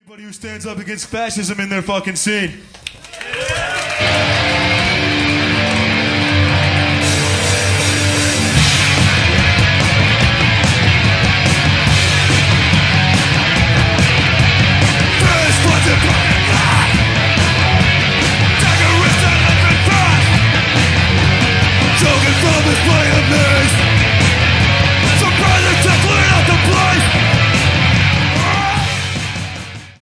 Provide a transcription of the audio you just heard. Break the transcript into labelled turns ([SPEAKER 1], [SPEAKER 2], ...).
[SPEAKER 1] Anybody who stands up against fascism in their fucking scene.